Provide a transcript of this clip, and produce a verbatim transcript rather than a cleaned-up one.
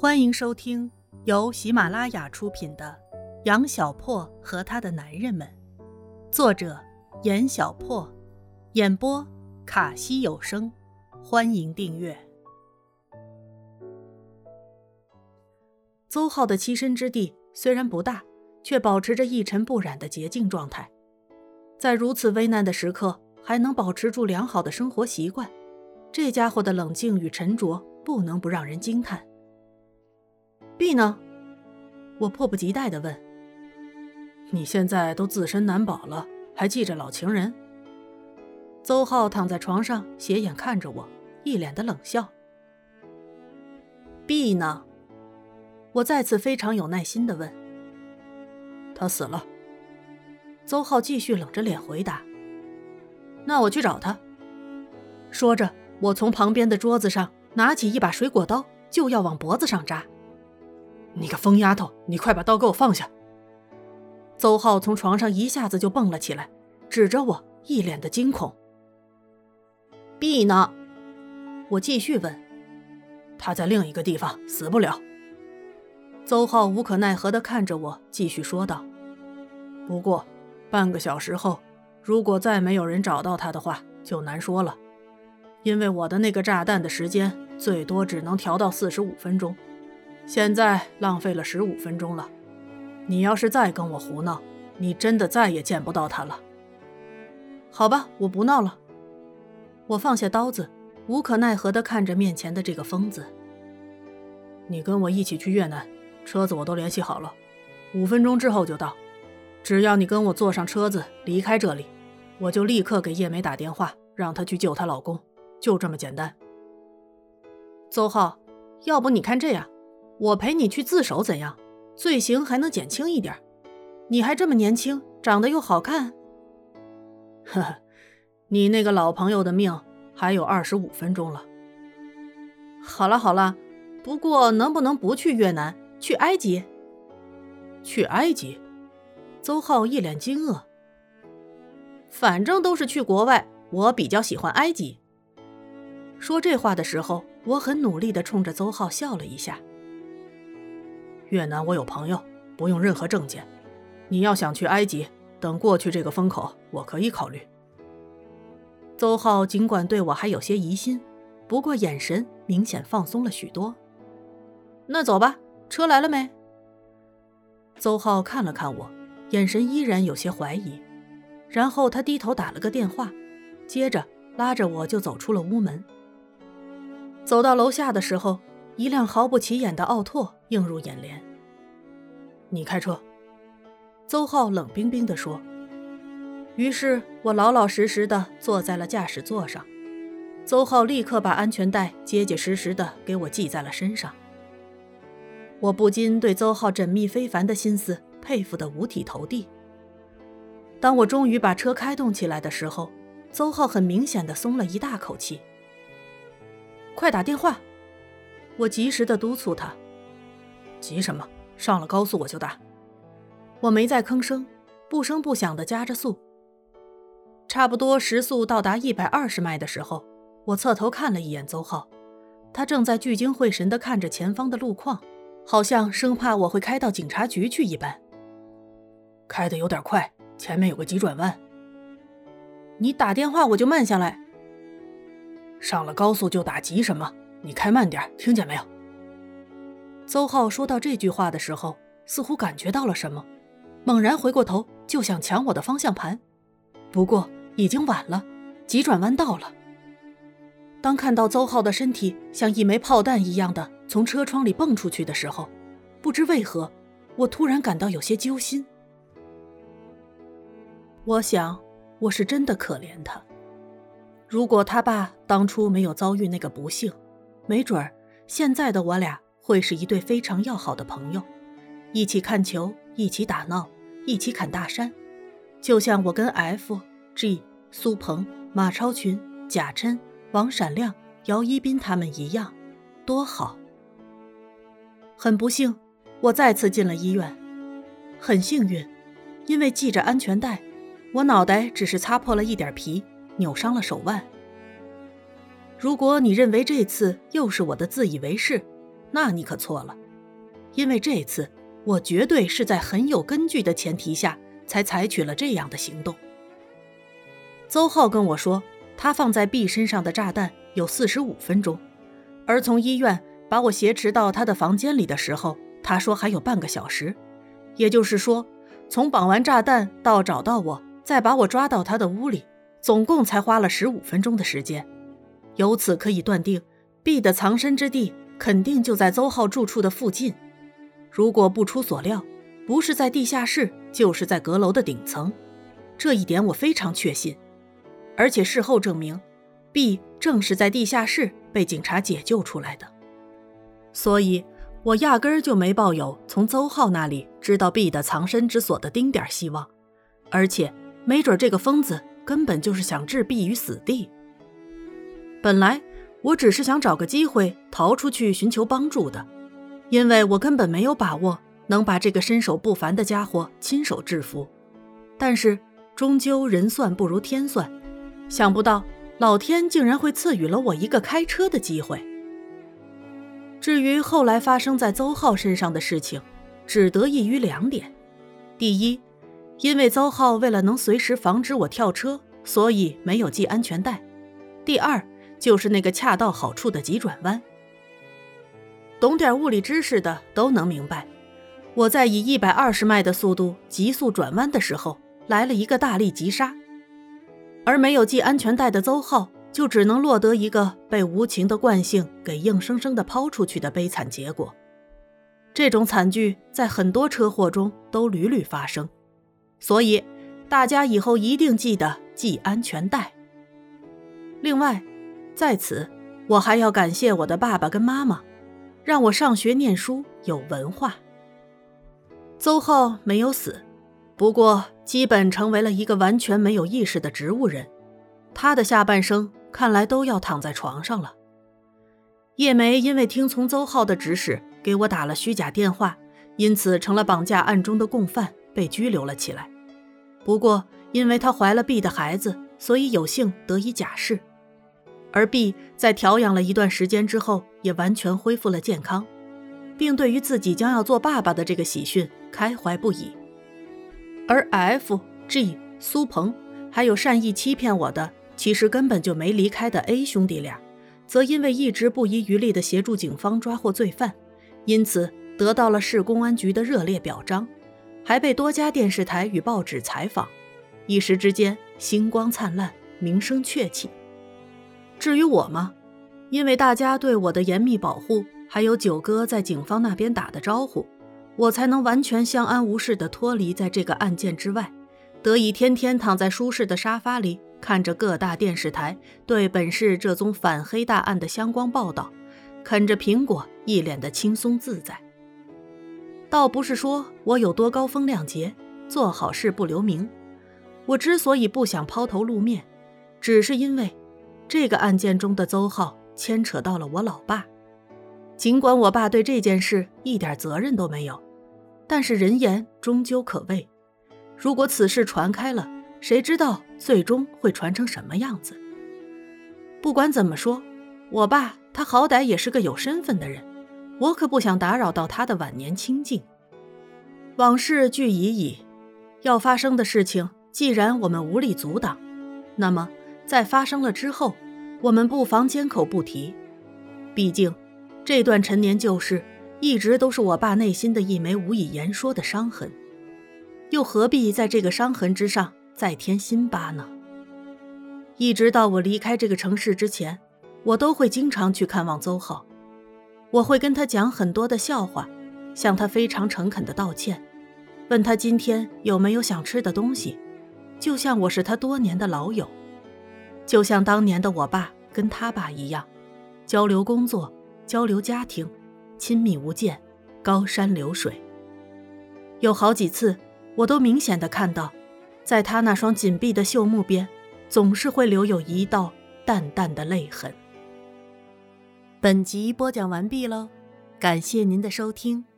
欢迎收听由喜马拉雅出品的《杨小破和他的男人们》，作者严小破，演播卡西有声。欢迎订阅。邹浩的栖身之地虽然不大，却保持着一尘不染的洁净状态。在如此危难的时刻，还能保持住良好的生活习惯，这家伙的冷静与沉着不能不让人惊叹。B 呢？我迫不及待地问。你现在都自身难保了，还记着老情人？邹浩躺在床上斜眼看着我，一脸的冷笑。B 呢？我再次非常有耐心地问。他死了。邹浩继续冷着脸回答。那我去找他。说着，我从旁边的桌子上拿起一把水果刀，就要往脖子上扎。你个疯丫头，你快把刀给我放下！邹浩从床上一下子就蹦了起来，指着我，一脸的惊恐。B 呢？我继续问。他在另一个地方，死不了。邹浩无可奈何地看着我，继续说道。不过半个小时后，如果再没有人找到他的话，就难说了。因为我的那个炸弹的时间最多只能调到四十五分钟，现在浪费了十五分钟了。你要是再跟我胡闹，你真的再也见不到他了。好吧，我不闹了。我放下刀子，无可奈何地看着面前的这个疯子。你跟我一起去越南，车子我都联系好了，五分钟之后就到。只要你跟我坐上车子离开这里，我就立刻给叶梅打电话，让她去救她老公，就这么简单。邹浩，要不你看这样，我陪你去自首怎样？罪行还能减轻一点。你还这么年轻，长得又好看。呵呵，你那个老朋友的命还有二十五分钟了。好了好了，不过能不能不去越南，去埃及？去埃及？邹浩一脸惊愕。反正都是去国外，我比较喜欢埃及。说这话的时候，我很努力地冲着邹浩笑了一下。越南我有朋友，不用任何证件。你要想去埃及，等过去这个风口，我可以考虑。邹浩尽管对我还有些疑心，不过眼神明显放松了许多。那走吧，车来了没？邹浩看了看我，眼神依然有些怀疑，然后他低头打了个电话，接着拉着我就走出了屋门。走到楼下的时候，一辆毫不起眼的奥拓映入眼帘。你开车。邹浩冷冰冰地说。于是我老老实实地坐在了驾驶座上，邹浩立刻把安全带结结实实地给我系在了身上。我不禁对邹浩缜密非凡的心思佩服得五体投地。当我终于把车开动起来的时候，邹浩很明显地松了一大口气。快打电话！我及时地督促他。急什么？上了高速我就打。我没再吭声，不声不响地加着速。差不多时速到达一百二十迈的时候，我侧头看了一眼邹浩，他正在聚精会神地看着前方的路况，好像生怕我会开到警察局去一般。开得有点快，前面有个急转弯。你打电话我就慢下来。上了高速就打，急什么？你开慢点，听见没有？邹浩说到这句话的时候，似乎感觉到了什么，猛然回过头就想抢我的方向盘。不过已经晚了，急转弯到了。当看到邹浩的身体像一枚炮弹一样的从车窗里蹦出去的时候，不知为何，我突然感到有些揪心。我想，我是真的可怜他。如果他爸当初没有遭遇那个不幸，没准儿现在的我俩会是一对非常要好的朋友，一起看球，一起打闹，一起砍大山，就像我跟 F、G、苏鹏、马超群、贾琛、王闪亮、姚一斌他们一样，多好。很不幸，我再次进了医院。很幸运，因为系着安全带，我脑袋只是擦破了一点皮，扭伤了手腕。如果你认为这次又是我的自以为是， 那你可错了，因为这次我绝对是在很有根据的前提下才采取了这样的行动。邹浩跟我说，他放在 B 身上的炸弹有四十五分钟，而从医院把我挟持到他的房间里的时候，他说还有半个小时。也就是说，从绑完炸弹到找到我，再把我抓到他的屋里，总共才花了十五分钟的时间。由此可以断定 B 的藏身之地肯定就在邹浩住处的附近。如果不出所料，不是在地下室，就是在阁楼的顶层，这一点我非常确信。而且事后证明 B 正是在地下室被警察解救出来的，所以我压根儿就没抱有从邹浩那里知道 B 的藏身之所的丁点希望，而且没准这个疯子根本就是想置 B 于死地。本来我只是想找个机会逃出去寻求帮助的，因为我根本没有把握能把这个身手不凡的家伙亲手制服。但是终究人算不如天算，想不到老天竟然会赐予了我一个开车的机会。至于后来发生在邹浩身上的事情，只得益于两点。第一，因为邹浩为了能随时防止我跳车，所以没有系安全带。第二，就是那个恰到好处的急转弯。懂点物理知识的都能明白，我在以一百二十迈的速度急速转弯的时候，来了一个大力急刹，而没有系安全带的邹浩就只能落得一个被无情的惯性给硬生生地抛出去的悲惨结果。这种惨剧在很多车祸中都屡屡发生，所以大家以后一定记得系安全带。另外，在此我还要感谢我的爸爸跟妈妈，让我上学念书有文化。邹浩没有死，不过基本成为了一个完全没有意识的植物人，他的下半生看来都要躺在床上了。叶梅因为听从邹浩的指使给我打了虚假电话，因此成了绑架案中的共犯，被拘留了起来。不过因为她怀了 B 的孩子，所以有幸得以假释。而 B 在调养了一段时间之后，也完全恢复了健康，并对于自己将要做爸爸的这个喜讯开怀不已。而 F、G、苏鹏还有善意欺骗我的，其实根本就没离开的 A 兄弟俩，则因为一直不遗余力地协助警方抓获罪犯，因此得到了市公安局的热烈表彰，还被多家电视台与报纸采访，一时之间星光灿烂，名声鹊起。至于我嘛，因为大家对我的严密保护，还有九哥在警方那边打的招呼，我才能完全相安无事地脱离在这个案件之外，得以天天躺在舒适的沙发里，看着各大电视台对本市这宗反黑大案的相关报道，啃着苹果，一脸的轻松自在。倒不是说我有多高风亮节，做好事不留名，我之所以不想抛头露面，只是因为这个案件中的邹浩牵扯到了我老爸。尽管我爸对这件事一点责任都没有，但是人言终究可畏，如果此事传开了，谁知道最终会传成什么样子。不管怎么说，我爸他好歹也是个有身份的人，我可不想打扰到他的晚年清静。往事俱已矣，要发生的事情既然我们无力阻挡，那么在发生了之后，我们不妨缄口不提。毕竟这段陈年旧事一直都是我爸内心的一枚无以言说的伤痕，又何必在这个伤痕之上再添新疤呢？一直到我离开这个城市之前，我都会经常去看望邹浩，我会跟他讲很多的笑话，向他非常诚恳地道歉，问他今天有没有想吃的东西，就像我是他多年的老友，就像当年的我爸跟他爸一样，交流工作，交流家庭，亲密无间，高山流水。有好几次我都明显地看到，在他那双紧闭的秀目边总是会留有一道淡淡的泪痕。本集播讲完毕喽，感谢您的收听。